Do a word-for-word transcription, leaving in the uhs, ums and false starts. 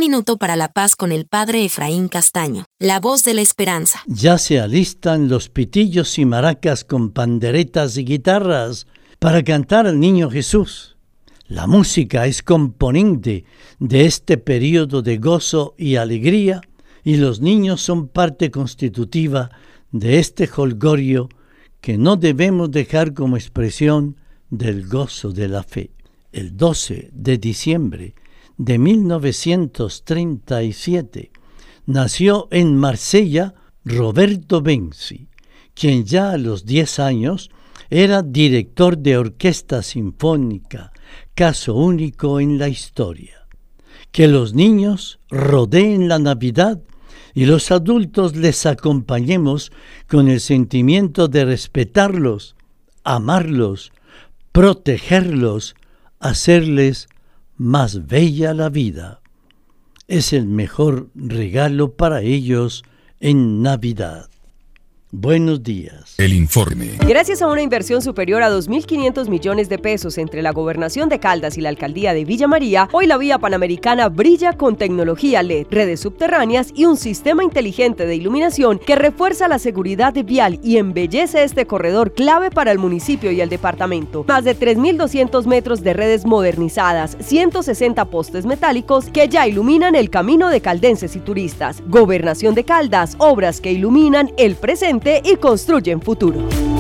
minuto para la paz con el padre Efraín Castaño, la voz de la esperanza. Ya se alistan los pitillos y maracas con panderetas y guitarras para cantar al niño Jesús. La música es componente de este periodo de gozo y alegría, y los niños son parte constitutiva de este jolgorio que no debemos dejar como expresión del gozo de la fe. El doce de diciembre de mil novecientos treinta y siete nació en Marsella Roberto Benzi, quien ya a los diez años era director de orquesta sinfónica, caso único en la historia. Que los niños rodeen la Navidad y los adultos les acompañemos con el sentimiento de respetarlos, amarlos, protegerlos, hacerles más bella la vida. Es el mejor regalo para ellos en Navidad. Buenos días. El informe. Gracias a una inversión superior a dos mil quinientos millones de pesos entre la Gobernación de Caldas y la Alcaldía de Villa María, hoy la vía panamericana brilla con tecnología L E D, redes subterráneas y un sistema inteligente de iluminación que refuerza la seguridad vial y embellece este corredor clave para el municipio y el departamento. Más de tres mil doscientos metros de redes modernizadas, ciento sesenta postes metálicos que ya iluminan el camino de caldenses y turistas. Gobernación de Caldas, obras que iluminan el presente y construyen futuro.